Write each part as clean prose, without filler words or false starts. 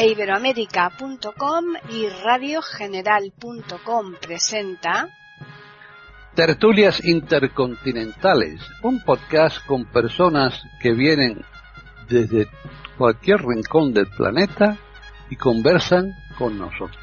Iberoamérica.com y radiogeneral.com presenta Tertulias Intercontinentales, un podcast con personas que vienen desde cualquier rincón del planeta y conversan con nosotros.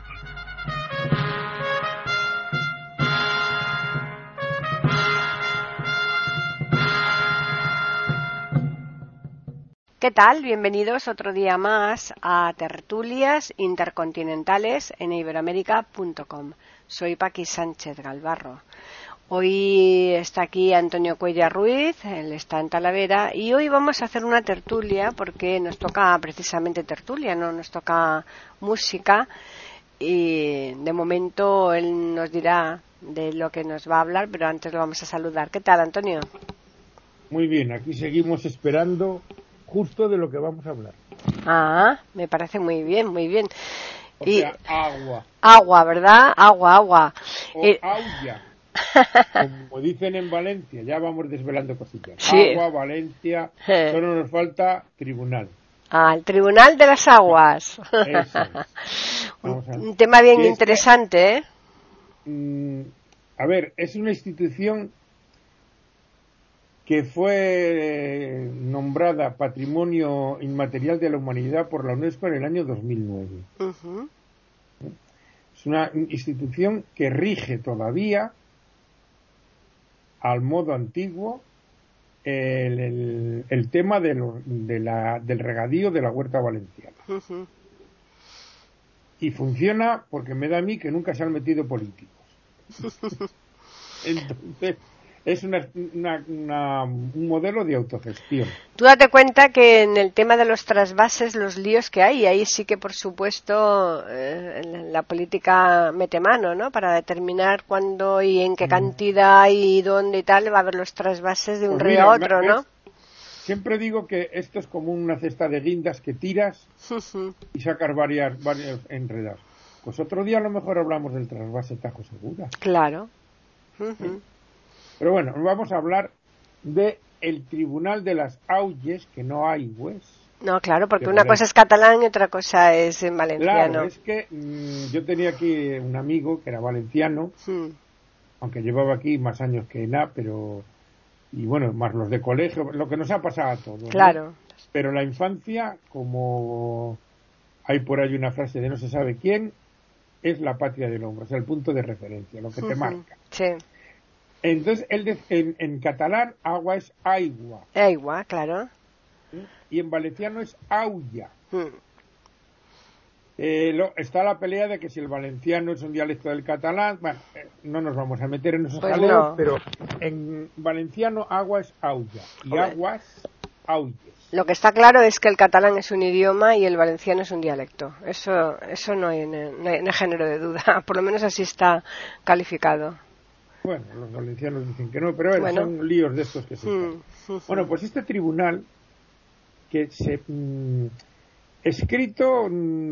¿Qué tal? Bienvenidos otro día más a Tertulias Intercontinentales en Iberoamérica.com. Soy Paqui Sánchez Galvarro. Hoy está aquí Antonio Cuellar Ruiz, él está en Talavera, y hoy vamos a hacer una tertulia porque nos toca precisamente tertulia, no nos toca música, y de momento él nos dirá de lo que nos va a hablar, pero antes lo vamos a saludar. ¿Qué tal, Antonio? Muy bien, aquí seguimos esperando justo de lo que vamos a hablar. Ah, me parece muy bien, muy bien. O sea, agua. Agua, ¿verdad? Agua. O aulla. Como dicen en Valencia, ya vamos desvelando cosillas. Sí. Agua, Valencia, solo nos falta tribunal. Ah, el Tribunal de las Aguas. Eso es. Un tema bien interesante, ¿eh? A ver, es una institución que fue nombrada Patrimonio Inmaterial de la Humanidad por la UNESCO en el año 2009. Uh-huh. Es una institución que rige todavía al modo antiguo el tema del regadío de la huerta valenciana. Uh-huh. Y funciona porque me da a mí que nunca se han metido políticos. Entonces, es un modelo de autogestión. Tú date cuenta que en el tema de los trasvases, los líos que hay, ahí sí que por supuesto la política mete mano, ¿no? Para determinar cuándo y en qué cantidad y dónde y tal va a haber los trasvases de un río a otro, ¿no? Siempre digo que esto es como una cesta de guindas que tiras y sacas varias enredadas. Pues otro día a lo mejor hablamos del trasvase Tajo Segura. Claro. Uh-huh. Pero bueno, vamos a hablar de el Tribunal de las Aulles, que no hay juez. No, claro, porque una cosa es catalán y otra cosa es en valenciano. Claro, es que yo tenía aquí un amigo que era valenciano, aunque llevaba aquí más años que nada, pero... Y bueno, más los de colegio, lo que nos ha pasado a todos. Claro. ¿no? Pero la infancia, como hay por ahí una frase de no se sabe quién, es la patria del hombre, o sea, el punto de referencia, lo que te marca. Sí. Entonces, en catalán, agua es aigua. Aigua, claro. Y en valenciano es aulla. Está la pelea de que si el valenciano es un dialecto del catalán. Bueno, no nos vamos a meter en esos jaleos, no. Pero en valenciano agua es aulla y aguas, aulles. Lo que está claro es que el catalán es un idioma y el valenciano es un dialecto. Eso no hay género de duda. Por lo menos así está calificado. Bueno, los valencianos dicen que no, pero son líos de estos que se Bueno, pues este tribunal que se escrito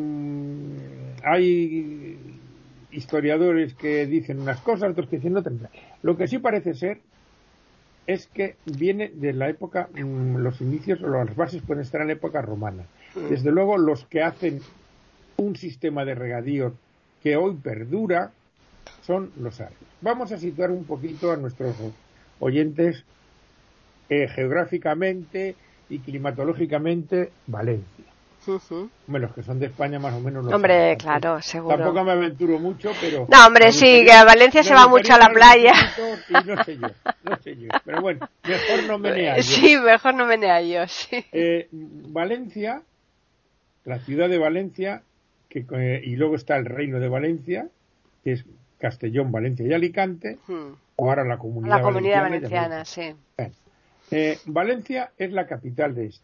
hay historiadores que dicen unas cosas, otros que dicen otras. Lo que sí parece ser es que viene de la época, los inicios o las bases pueden estar en la época romana. Desde luego los que hacen un sistema de regadío que hoy perdura son los árabes. Vamos a situar un poquito a nuestros oyentes geográficamente y climatológicamente Valencia. Los que son de España más o menos lo saben. Claro, seguro. Tampoco me aventuro mucho, pero... No, hombre, sí, que a Valencia se va mucho a la playa. Y no sé yo. Pero bueno, mejor no menea yo. Sí, mejor no menea yo, sí. Valencia, la ciudad de Valencia, y luego está el Reino de Valencia, que es Castellón, Valencia y Alicante, o ahora la Comunidad Valenciana, sí. Valencia es la capital de esto.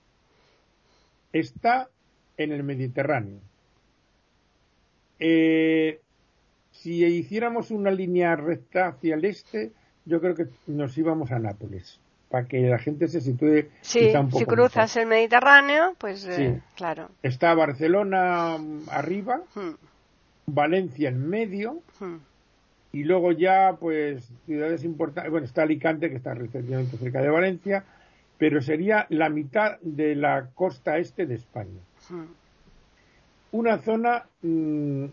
Está en el Mediterráneo. Si hiciéramos una línea recta hacia el este, yo creo que nos íbamos a Nápoles, para que la gente se sitúe. Sí, si cruzas el Mediterráneo, pues claro. Está Barcelona arriba, Valencia en medio, y luego ya, pues, ciudades importantes. Bueno, está Alicante, que está relativamente cerca de Valencia, pero sería la mitad de la costa este de España. una zona de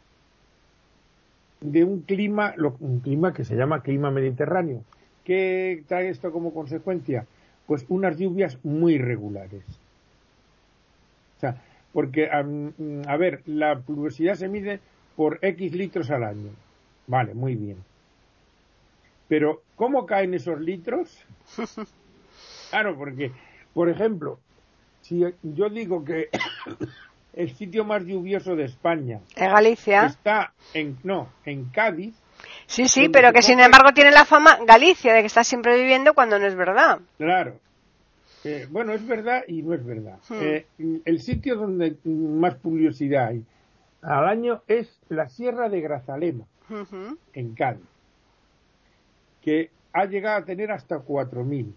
un clima que se llama clima mediterráneo. ¿Qué trae esto como consecuencia? Pues unas lluvias muy regulares. O sea, porque, a ver, la pluviosidad se mide por X litros al año. Vale, muy bien. Pero, ¿cómo caen esos litros? Claro, porque, por ejemplo, si yo digo que el sitio más lluvioso de España ¿En Galicia? está en Cádiz. Sí, pero que sin embargo tiene la fama Galicia de que está siempre viviendo cuando no es verdad. Claro. Bueno, es verdad y no es verdad. El sitio donde más pluviosidad hay al año es la Sierra de Grazalema, en Cádiz, que ha llegado a tener hasta 4.000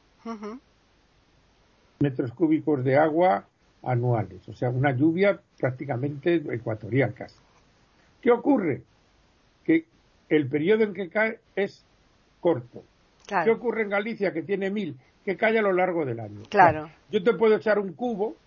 metros cúbicos de agua anuales. O sea, una lluvia prácticamente ecuatorial casi. ¿Qué ocurre? Que el periodo en que cae es corto. Claro. ¿Qué ocurre en Galicia, que tiene 1.000? Que cae a lo largo del año. Claro. O sea, yo te puedo echar un cubo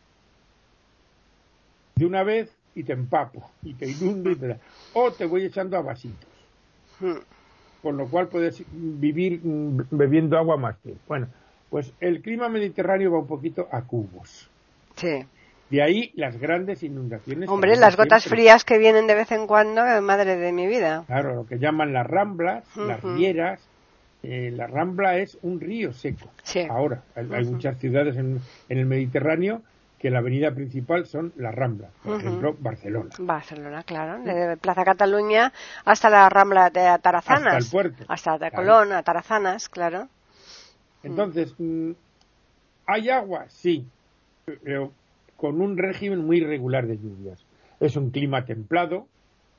de una vez y te empapo, y te inundo, o te voy echando a vasitos. Con lo cual puedes vivir bebiendo agua más tiempo. Bueno, pues el clima mediterráneo va un poquito a cubos. Sí. De ahí las grandes inundaciones. Hombre, las gotas frías que vienen de vez en cuando, madre de mi vida. Claro, lo que llaman las ramblas, las rieras. La Rambla es un río seco. Sí. Ahora, hay muchas ciudades en el Mediterráneo que la avenida principal son las Ramblas. Por ejemplo, Barcelona. Barcelona, claro. Desde Plaza Cataluña hasta la Rambla de Atarazanas. Hasta el puerto. Hasta de Colón, Atarazanas, claro. Entonces, ¿hay agua? Sí. Pero con un régimen muy irregular de lluvias. Es un clima templado,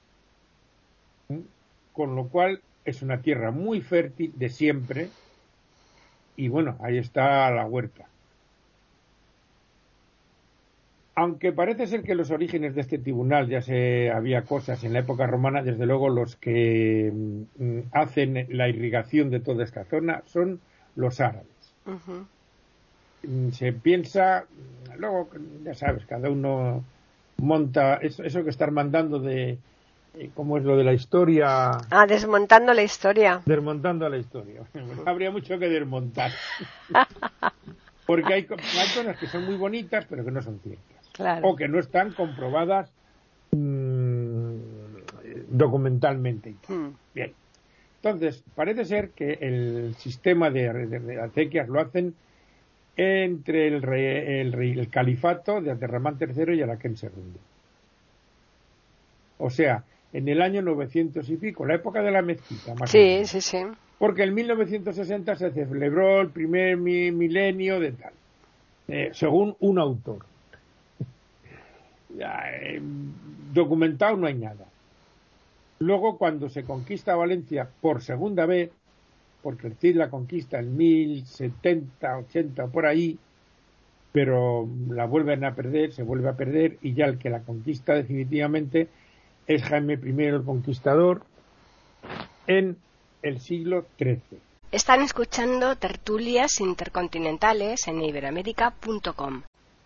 con lo cual es una tierra muy fértil de siempre, y bueno, ahí está la huerta. Aunque parece ser que los orígenes de este tribunal había cosas en la época romana, desde luego los que hacen la irrigación de toda esta zona son los árabes. Se piensa, luego ya sabes, cada uno monta eso que están mandando de ¿cómo es lo de la historia? Desmontando la historia. Desmontando la historia. Habría mucho que desmontar. Porque hay cosas que son muy bonitas, pero que no son ciertas. Claro. O que no están comprobadas documentalmente. Bien. Entonces, parece ser que el sistema de acequias lo hacen entre el califato de Abderramán III y Alaquén II. O sea, en el año 900 y pico, la época de la mezquita, más o menos. Sí. Porque en 1960 se celebró el primer milenio de tal, según un autor. Documentado no hay nada. Luego, cuando se conquista Valencia por segunda vez, porque el Cid la conquista en 1070, 80, por ahí, pero la vuelven a perder, se vuelve a perder, y ya el que la conquista definitivamente es Jaime I el Conquistador en el siglo XIII. Están escuchando Tertulias Intercontinentales en iberoamerica.com.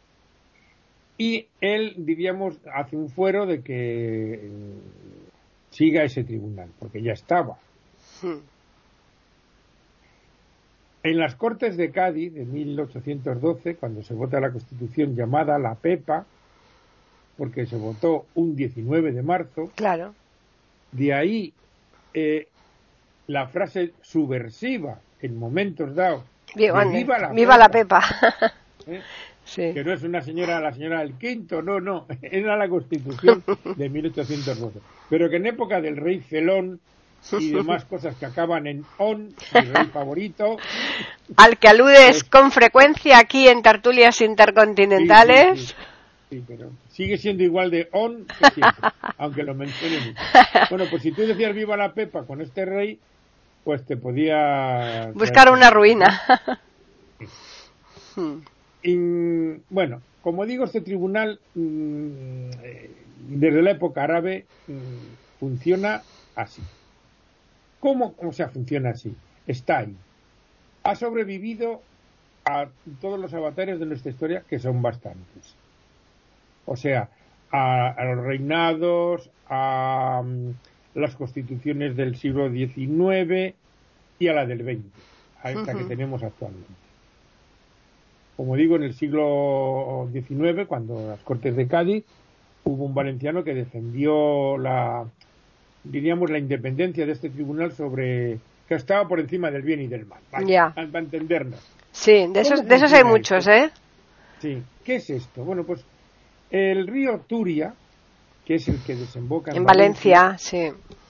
Y él, diríamos, hace un fuero de que siga ese tribunal, porque ya estaba. En las Cortes de Cádiz de 1812, cuando se vota la Constitución llamada la Pepa, porque se votó un 19 de marzo, claro, de ahí la frase subversiva en momentos dados, viva la Pepa. Sí. Que no es la señora del Quinto, no, era la Constitución de 1812. Pero que en época del rey Celón y demás cosas que acaban en on, mi rey favorito, al que aludes con frecuencia aquí en Tertulias Intercontinentales. Sí, pero sigue siendo igual de on que siempre, aunque lo mencione mucho. Bueno, pues si tú decías viva la Pepa con este rey, pues te podía buscar una ruina. Y, bueno, como digo, este tribunal desde la época árabe funciona así. ¿Cómo? O sea, funciona así. Está ahí. Ha sobrevivido a todos los avatares de nuestra historia, que son bastantes. O sea, a los reinados, a las constituciones del siglo XIX y a la del XX, a esta que tenemos actualmente. Como digo, en el siglo XIX, cuando las Cortes de Cádiz, hubo un valenciano que defendió la independencia de este tribunal, sobre que estaba por encima del bien y del mal. Ya. Para entendernos. Sí, de esos hay muchos, ¿eh? Sí. ¿Qué es esto? Bueno, pues el río Turia, que es el que desemboca en Valencia, sí.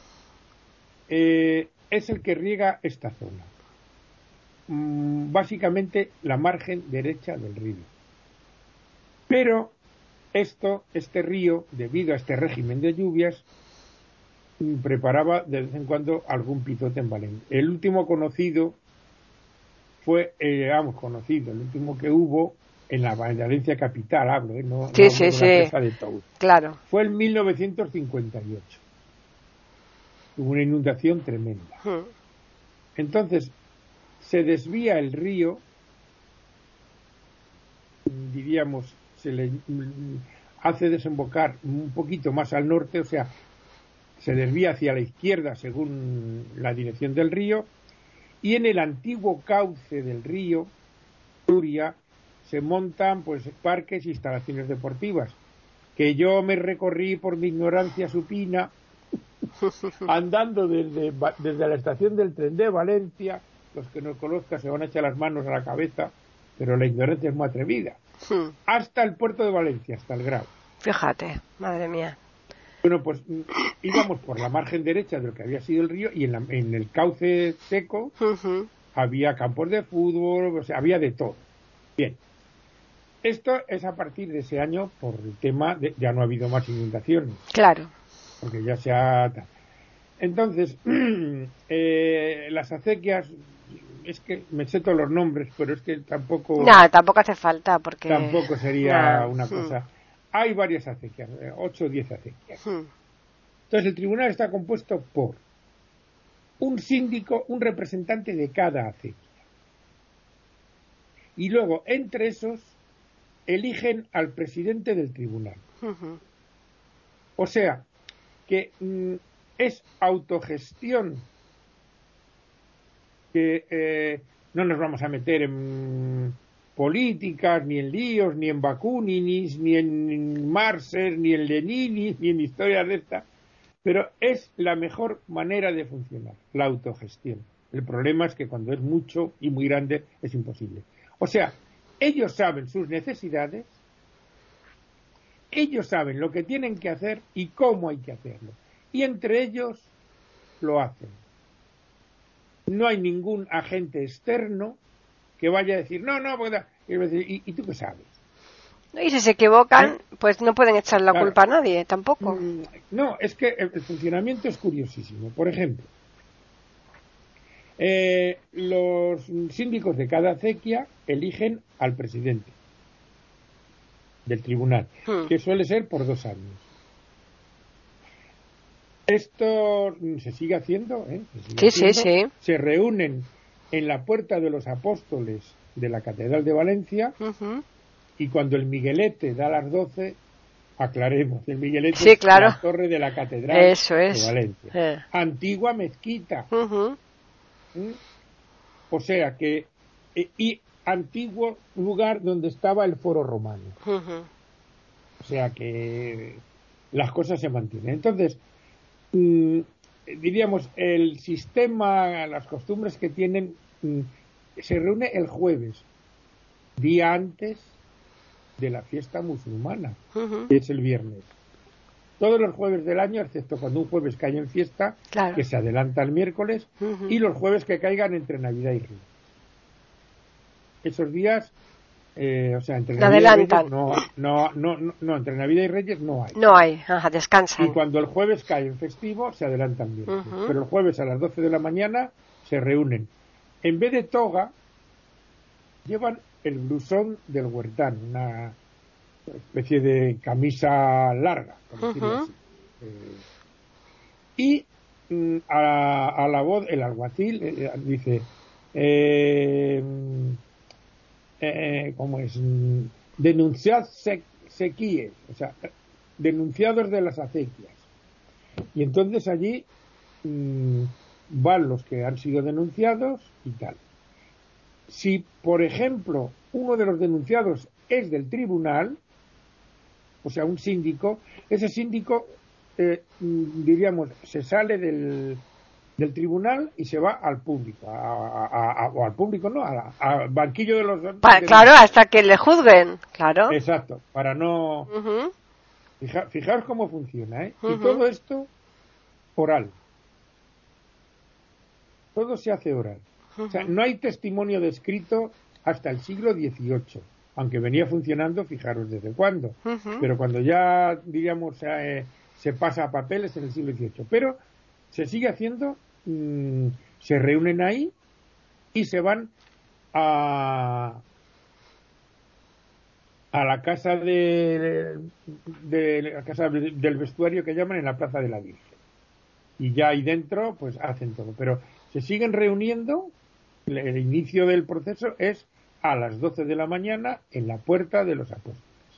Es el que riega esta zona. Básicamente la margen derecha del río. Pero este río, debido a este régimen de lluvias, preparaba de vez en cuando algún pitote en Valencia. El último conocido fue, el último que hubo en la Valencia capital, hablo, no sí, de la presa de Tous. Claro. Fue en 1958. Hubo una inundación tremenda. Entonces, se desvía el río, diríamos, se le hace desembocar un poquito más al norte, o sea, se desvía hacia la izquierda según la dirección del río, y en el antiguo cauce del río Turia se montan pues parques e instalaciones deportivas, que yo me recorrí por mi ignorancia supina andando desde la estación del tren de Valencia. Los que no conozcan se van a echar las manos a la cabeza, pero la ignorancia es muy atrevida. Hasta el puerto de Valencia, hasta el Grao. Fíjate, madre mía. Bueno, pues íbamos por la margen derecha de lo que había sido el río, y en el cauce seco había campos de fútbol, o sea, había de todo. Bien. Esto es a partir de ese año, por el tema de ya no ha habido más inundaciones. Claro. Porque ya se ha... Entonces, las acequias, es que me sé todos los nombres, pero es que tampoco... No, tampoco hace falta, porque... Tampoco sería una cosa... Hay varias acequias, 8 o 10 acequias. Entonces, el tribunal está compuesto por un síndico, un representante de cada acequia. Y luego, entre esos, eligen al presidente del tribunal. O sea, que es autogestión, que no nos vamos a meter en políticas, ni en líos, ni en Bakuninis, ni en Marxes, ni en Leninis, ni en historias de esta, pero es la mejor manera de funcionar, la autogestión. El problema es que cuando es mucho y muy grande es imposible. O sea, ellos saben sus necesidades, ellos saben lo que tienen que hacer y cómo hay que hacerlo, y entre ellos lo hacen. No hay ningún agente externo que vaya a decir, no, ¿y tú qué sabes? Y si se equivocan, pues no pueden echar la culpa a nadie, tampoco. No, es que el funcionamiento es curiosísimo. Por ejemplo, los síndicos de cada acequia eligen al presidente del tribunal, que suele ser por 2 años. Esto se sigue haciendo, Sí. Se reúnen en la Puerta de los Apóstoles de la Catedral de Valencia, y cuando el Miguelete da las 12, aclaremos, el Miguelete es la torre de la Catedral de Valencia. Antigua mezquita. O sea que... y antiguo lugar donde estaba el foro romano. O sea que las cosas se mantienen. Entonces, diríamos, el sistema, las costumbres que tienen, se reúne el jueves, día antes de la fiesta musulmana, que es el viernes. Todos los jueves del año, excepto cuando un jueves cae en fiesta, que se adelanta al miércoles, y los jueves que caigan entre Navidad y Reyes. Esos días, o sea, entre Navidad y Reyes no, entre Navidad y Reyes no hay. No hay, descansan. Y cuando el jueves cae en festivo, se adelantan bien. Pero el jueves a las 12 de la mañana se reúnen. En vez de toga, llevan el blusón del huertán, una especie de camisa larga, por decirlo así. Y a la voz, el alguacil dice... ¿cómo es? Denunciad sequíes, o sea, denunciados de las acequias. Y entonces allí van los que han sido denunciados y tal. Si, por ejemplo, uno de los denunciados es del tribunal, o sea, un síndico, ese síndico, diríamos, se sale del tribunal y se va al público, o al público no, al banquillo de los... Claro, hasta que le juzguen, claro. Exacto, para no... Uh-huh. Fijaos cómo funciona, ¿eh? Uh-huh. Y todo esto oral. Todo se hace oral. O sea, no hay testimonio descrito hasta el siglo XVIII, aunque venía funcionando, fijaros desde cuándo. Pero cuando ya, diríamos, se pasa a papeles en el siglo XVIII. Pero se sigue haciendo, se reúnen ahí y se van a la casa la casa del vestuario que llaman en la Plaza de la Virgen. Y ya ahí dentro, pues hacen todo. Pero se siguen reuniendo. El inicio del proceso es a las 12 de la mañana en la Puerta de los Apóstoles.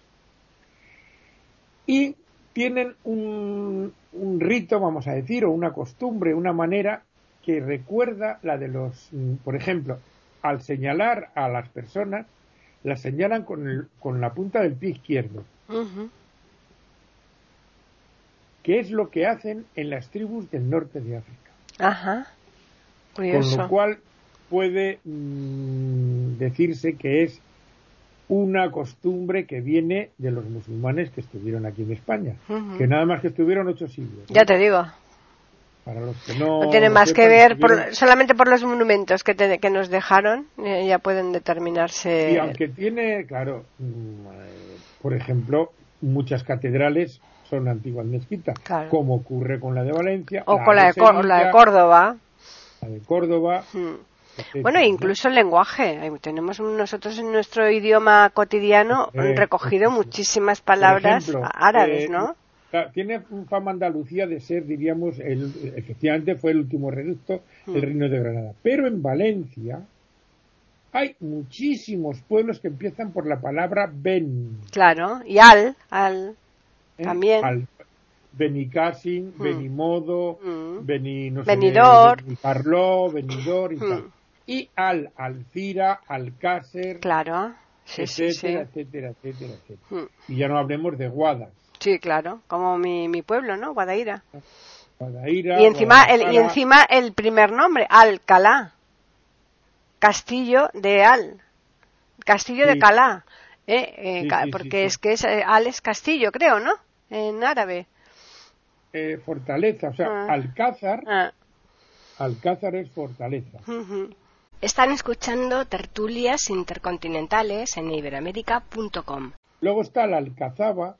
Y tienen un rito, vamos a decir, o una costumbre, una manera que recuerda la de los, por ejemplo, al señalar a las personas, las señalan con la punta del pie izquierdo. Uh-huh. Que es lo que hacen en las tribus del norte de África. Ajá. Curioso. Con lo cual puede decirse que es una costumbre que viene de los musulmanes que estuvieron aquí en España, uh-huh. Que nada más que estuvieron 8 siglos. Ya te digo. Para los que no tiene más que ver solamente por los monumentos que nos dejaron, ya pueden determinarse. Y aunque tiene, claro, por ejemplo, muchas catedrales son antiguas mezquitas, claro. Como ocurre con la de Valencia o con la de Córdoba. La de Córdoba. Bueno, incluso el lenguaje. Tenemos nosotros en nuestro idioma cotidiano recogido muchísimas palabras árabes, ¿no? Tiene fama Andalucía de ser, diríamos, efectivamente fue el último reducto del Reino de Granada. Pero en Valencia hay muchísimos pueblos que empiezan por la palabra ben. Claro, y también. Benicàssim, Benimodo, Benidorm, Parló, Benidorm y tal. Y Alcira, Alcácer, claro, etcétera. Y ya no hablemos de Guadas. Sí, claro, como mi pueblo, ¿no? Guadaira. Y encima el primer nombre, Alcalá. Castillo de Castillo de Calá. Porque es que Al es castillo, creo, ¿no? En árabe. Fortaleza, o sea, Alcázar. Alcázar es fortaleza. Uh-huh. Están escuchando tertulias intercontinentales en iberoamerica.com. Luego está la Alcazaba,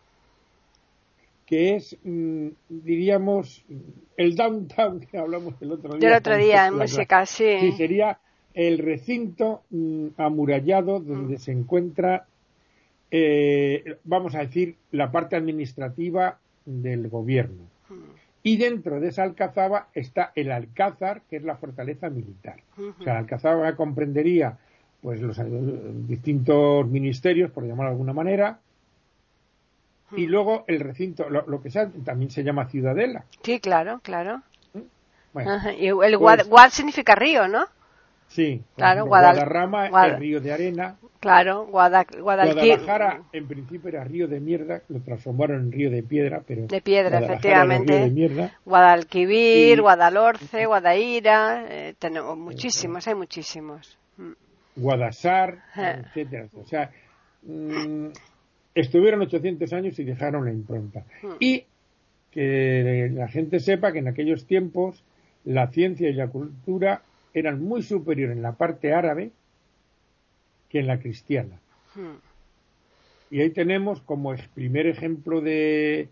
que es, diríamos, el downtown que hablamos el otro día. Del otro día, en música, sí. Sí, sería el recinto amurallado donde se encuentra, vamos a decir, la parte administrativa del gobierno. Y dentro de esa alcazaba está el alcázar, que es la fortaleza militar. Uh-huh. O sea, la alcazaba comprendería pues los distintos ministerios, por llamarlo de alguna manera, uh-huh. Y luego el recinto, lo que sea, también se llama ciudadela. Sí, claro. Bueno, uh-huh. Y el Guad significa río, ¿no? Sí, claro, Guadarrama es río de arena. Claro, Guadalajara en principio era río de mierda, lo transformaron en río de piedra, pero de piedra, efectivamente. Guadalquivir, Guadalhorce, Guadaira, tenemos muchísimos, hay muchísimos. Guadasar, etcétera. O sea, estuvieron 800 años y dejaron la impronta. Y que la gente sepa que en aquellos tiempos la ciencia y la cultura eran muy superiores en la parte árabe que en la cristiana. Y ahí tenemos como primer ejemplo de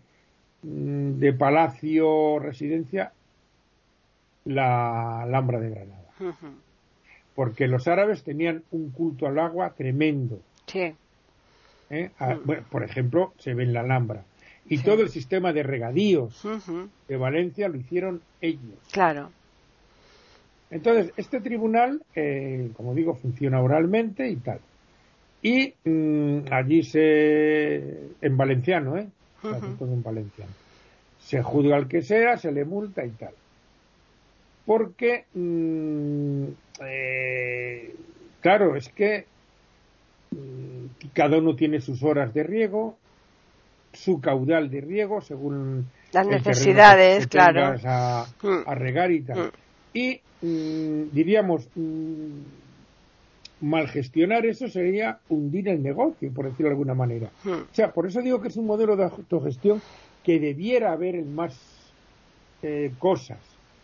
palacio residencia la Alhambra de Granada. Porque los árabes tenían un culto al agua tremendo. Sí. Bueno, por ejemplo, se ve en la Alhambra. Y todo el sistema de regadíos de Valencia lo hicieron ellos. Claro. Entonces, este tribunal, como digo, funciona oralmente y tal. Y allí en valenciano, Estatuto de un valenciano. Se juzga al que sea, se le multa y tal. Porque, claro, es que cada uno tiene sus horas de riego, su caudal de riego, según las necesidades, que claro, a regar y tal. Y diríamos, mal gestionar eso sería hundir el negocio, por decirlo de alguna manera. O sea, por eso digo que es un modelo de autogestión que debiera haber en más cosas.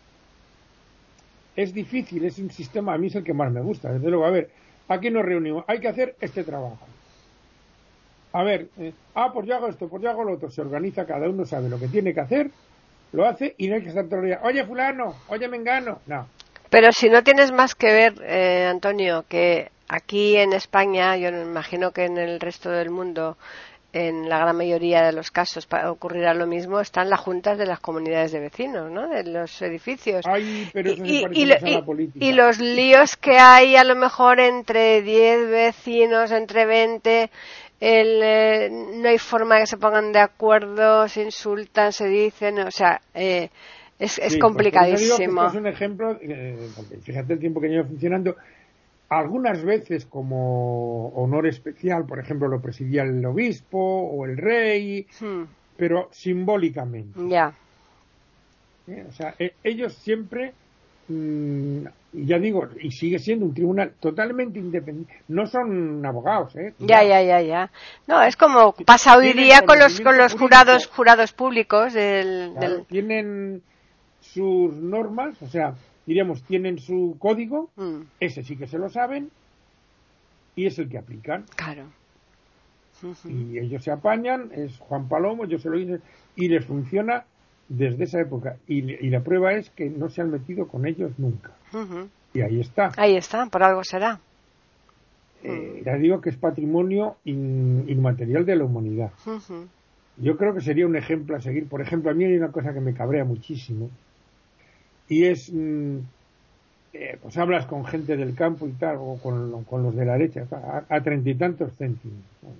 Es difícil, es un sistema, a mí es el que más me gusta. Desde luego, a ver, aquí nos reunimos, hay que hacer este trabajo. A ver, pues yo hago esto, pues yo hago lo otro. Se organiza, cada uno sabe lo que tiene que hacer, lo hace y no hay que estar todo el día, oye fulano, oye mengano, no. Pero si no tienes más que ver, Antonio, que aquí en España, yo me imagino que en el resto del mundo, en la gran mayoría de los casos ocurrirá lo mismo, están las juntas de las comunidades de vecinos, ¿no? De los edificios. Ay, pero eso se parece más a la política. Y los líos que hay a lo mejor entre 10 vecinos, entre 20, no hay forma de que se pongan de acuerdo, se insultan, se dicen, o sea, es complicadísimo. Pues es un ejemplo, porque fíjate el tiempo que lleva funcionando. Algunas veces como honor especial, por ejemplo, lo presidía el obispo o el rey, pero simbólicamente. Ya. O sea, ellos siempre, ya digo, y sigue siendo un tribunal totalmente independiente. No son abogados, Ya. No, es como pasa hoy día con los jurados públicos claro, tienen sus normas, o sea, diríamos, tienen su código, ese sí que se lo saben, y es el que aplican. Claro. Y ellos se apañan, es Juan Palomo, yo se lo hice, y les funciona desde esa época. Y la prueba es que no se han metido con ellos nunca. Y ahí está. Ahí está, por algo será. Ya digo que es patrimonio inmaterial de la humanidad. Yo creo que sería un ejemplo a seguir. Por ejemplo, a mí hay una cosa que me cabrea muchísimo, y es, pues hablas con gente del campo y tal, o con los de la derecha, a 30 y tantos céntimos, ¿no?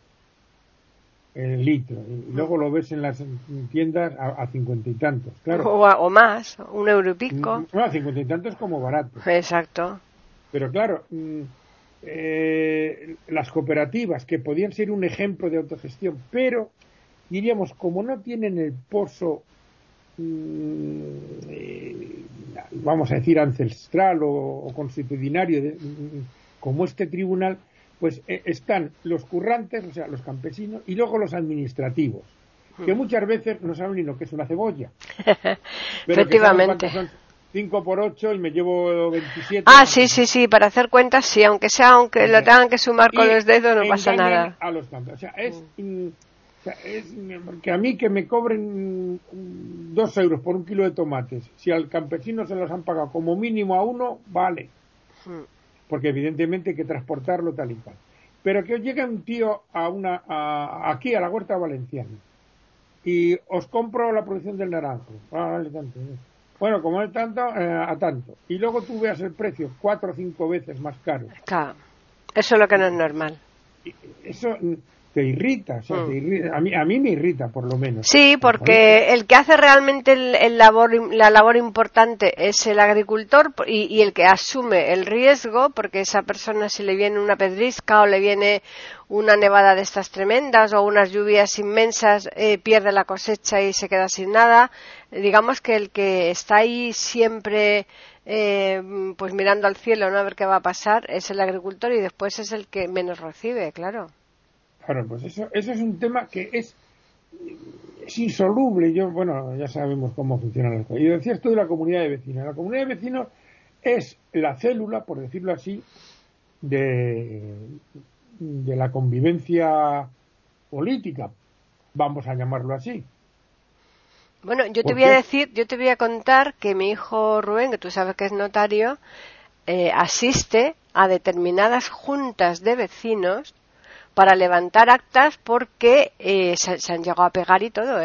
El litro, y luego lo ves en las tiendas a 50 y tantos, claro. O más, €1 y pico. Bueno, a 50 y tantos como barato. Exacto. Pero claro, las cooperativas, que podían ser un ejemplo de autogestión, pero diríamos, como no tienen el pozo, vamos a decir, ancestral o consuetudinario como este tribunal, pues están los currantes, o sea, los campesinos, y luego los administrativos, que muchas veces no saben ni lo que es una cebolla. Pero efectivamente. Que son 5 por 8 y me llevo 27. Sí, para hacer cuentas sí, aunque lo tengan que sumar con los dedos no pasa nada. A los campos. O sea, es que a mí que me cobren 2 euros por 1 kilo de tomates, si al campesino se los han pagado como mínimo a 1, vale. Porque evidentemente hay que transportarlo tal y cual. Pero que os llegue un tío aquí a la huerta valenciana y os compro la producción del naranjo. Vale, tanto. Bueno, como es tanto, a tanto. Y luego tú veas el precio 4 o 5 veces más caro. Claro, eso es lo que no es normal. Eso te irrita, o sea, te irrita. A mí me irrita, por lo menos. Sí, porque el que hace realmente la labor importante es el agricultor y el que asume el riesgo, porque esa persona, si le viene una pedrisca o le viene una nevada de estas tremendas o unas lluvias inmensas, pierde la cosecha y se queda sin nada. Digamos que el que está ahí siempre pues mirando al cielo, ¿no?, a ver qué va a pasar, es el agricultor, y después es el que menos recibe, claro. Claro, pues eso es un tema que es insoluble. Bueno, ya sabemos cómo funcionan las cosas. Y decías tú de la comunidad de vecinos. La comunidad de vecinos es la célula, por decirlo así, de la convivencia política, vamos a llamarlo así. Bueno, yo te voy a contar que mi hijo Rubén, que tú sabes que es notario, asiste a determinadas juntas de vecinos para levantar actas porque se han llegado a pegar y todo,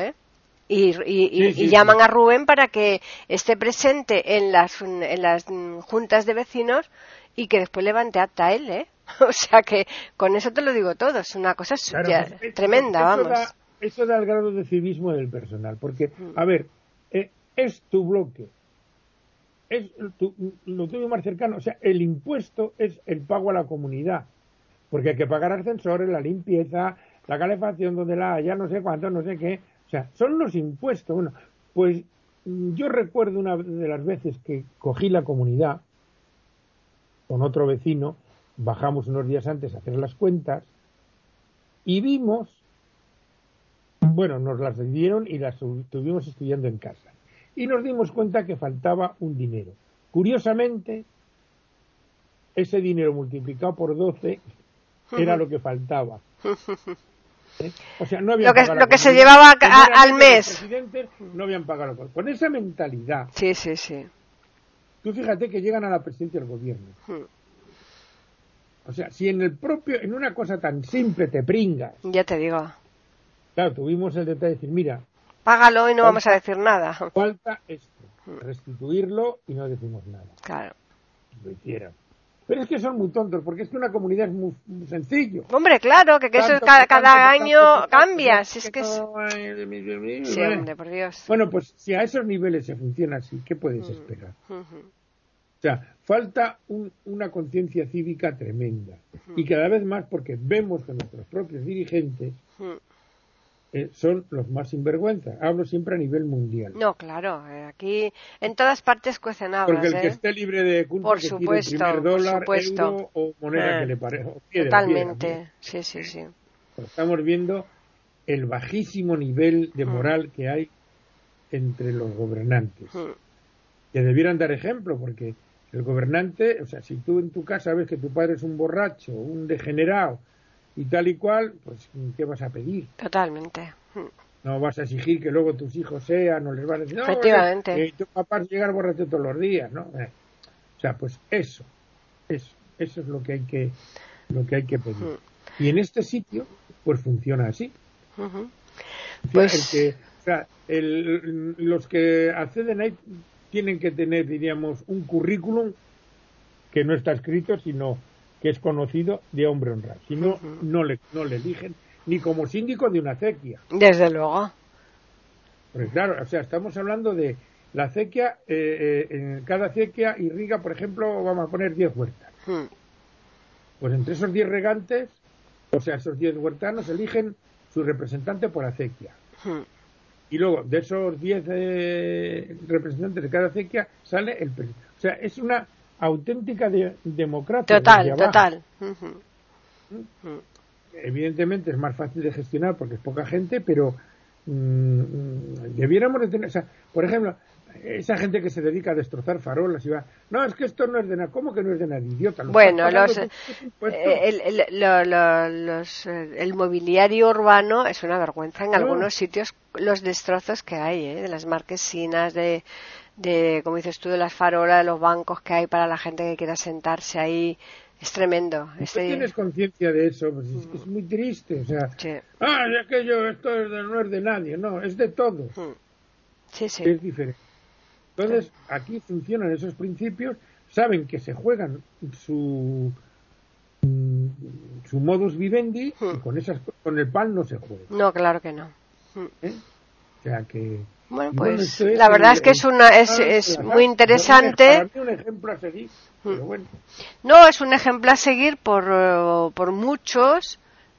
y llaman a Rubén para que esté presente en las juntas de vecinos y que después levante acta a él, O sea que con eso te lo digo todo, es una cosa tremenda, vamos. eso da el grado de civismo del personal, porque, a ver, es tu bloque, es lo tuyo más cercano, o sea, el impuesto es el pago a la comunidad, porque hay que pagar ascensores, la limpieza, la calefacción donde la haya, no sé cuánto, no sé qué, o sea, son los impuestos. Bueno, pues yo recuerdo una de las veces que cogí la comunidad con otro vecino, bajamos unos días antes a hacer las cuentas y vimos, bueno, nos las dieron y las estuvimos estudiando en casa. Y nos dimos cuenta que faltaba un dinero. Curiosamente, ese dinero multiplicado por 12 era lo que faltaba. O sea, no habían lo que se llevaba al mes. Los presidentes no habían pagado. Con esa mentalidad. Sí. Tú fíjate que llegan a la presidencia del gobierno. O sea, si en una cosa tan simple te pringas. Ya te digo. Claro, tuvimos el detalle de decir, mira, págalo y no vamos a decir nada. Falta esto, restituirlo y no decimos nada. Claro. Lo hicieron. Pero es que son muy tontos, porque es que una comunidad es muy sencillo. Hombre, claro, que eso cada año cambia. Si es que es... Sí, hombre, por Dios. Bueno, pues si a esos niveles se funciona así, ¿qué puedes esperar? O sea, falta una conciencia cívica tremenda. Y cada vez más porque vemos que nuestros propios dirigentes son los más sinvergüenzas. Hablo siempre a nivel mundial. No, claro, aquí en todas partes cuecen habas. Porque el que esté libre de culpa, por que supuesto, tire el primer dólar, euro o moneda que le parezca. Totalmente, sí. Estamos viendo el bajísimo nivel de moral que hay entre los gobernantes. Que debieran dar ejemplo, porque el gobernante, o sea, si tú en tu casa ves que tu padre es un borracho, un degenerado, y tal y cual, pues ¿qué vas a pedir? Totalmente. No vas a exigir que luego tus hijos sean, no les vas a decir, no, efectivamente. Tu papá llega borracho todos los días, ¿no? O sea, pues eso es lo que hay que pedir. Y en este sitio, pues funciona así. Pues los que acceden ahí tienen que tener, diríamos, un currículum que no está escrito, sino que es conocido de hombre honrado. Si no, no le eligen ni como síndico de una acequia. Desde luego. Porque claro, o sea, estamos hablando de la acequia, en cada acequia irriga, por ejemplo, vamos a poner 10 huertas. Pues entre esos 10 regantes, o sea, esos 10 huertanos eligen su representante por acequia. Y luego, de esos 10 representantes de cada acequia, sale el presidente. O sea, es una auténtica democracia. Total. Evidentemente es más fácil de gestionar porque es poca gente, pero debiéramos de tener, o sea, por ejemplo, esa gente que se dedica a destrozar farolas y va, no, es que esto no es de nada. ¿Cómo que no es de nada, idiota? Bueno, el mobiliario urbano es una vergüenza en algunos sitios, los destrozos que hay, de las marquesinas, de como dices tú, de las farolas, de los bancos que hay para la gente que quiera sentarse ahí. Es tremendo. ¿Tú tienes conciencia de eso? Pues es muy triste. O sea, sí. Es que no es de nadie. No, es de todos. Sí. Es diferente. Entonces, aquí funcionan esos principios. Saben que se juegan su modus vivendi y con el pan no se juega. No, claro que no. O sea que... Bueno, pues la verdad es que es muy interesante. Para mí un ejemplo a seguir, pero bueno. No, es un ejemplo a seguir por muchos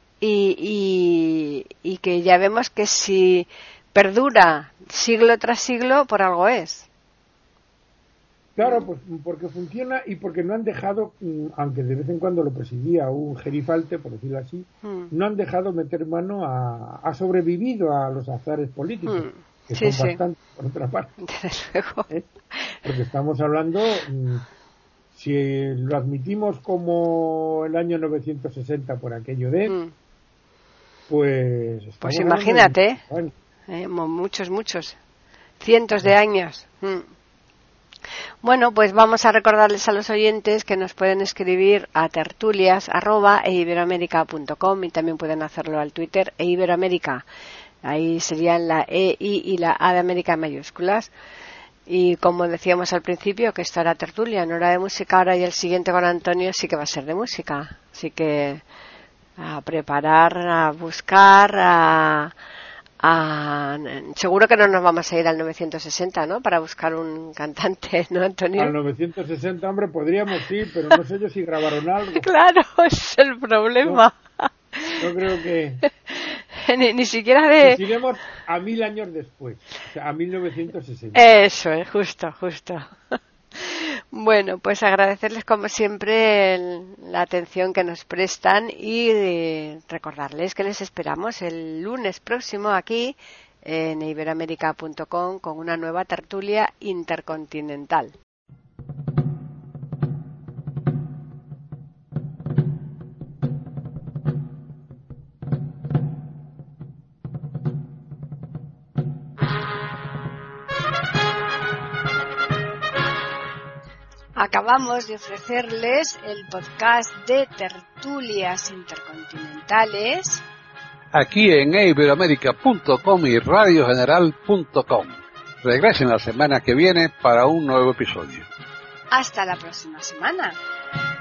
y que ya vemos que si perdura siglo tras siglo, por algo es. Claro, pues porque funciona y porque no han dejado, aunque de vez en cuando lo presidía un gerifalte, por decirlo así, no han dejado meter mano ha sobrevivido a los azares políticos. Que son bastante, por otra parte. Desde luego. Porque estamos hablando, si lo admitimos como el año 960 por aquello de, pues... Pues imagínate, muchos, cientos de años. Bueno, pues vamos a recordarles a los oyentes que nos pueden escribir a tertulias@eiberoamerica.com y también pueden hacerlo al Twitter eiberoamerica. Ahí serían la E, I y la A de América en mayúsculas. Y como decíamos al principio, que esto era tertulia, no era de música ahora, y el siguiente con Antonio sí que va a ser de música. Así que a preparar, a buscar, a Seguro que no nos vamos a ir al 960, ¿no? Para buscar un cantante, ¿no, Antonio? Al 960, hombre, podríamos sí, pero no sé yo si grabaron algo. Claro, ese es el problema. No creo que... Ni siquiera de... Pues iremos a 1000 años después, o sea, a 1960. Eso es, justo. Bueno, pues agradecerles como siempre la atención que nos prestan y recordarles que les esperamos el lunes próximo aquí en iberoamerica.com con una nueva tertulia intercontinental. Acabamos de ofrecerles el podcast de tertulias intercontinentales aquí en iberoamerica.com y radiogeneral.com. Regresen la semana que viene para un nuevo episodio. Hasta la próxima semana.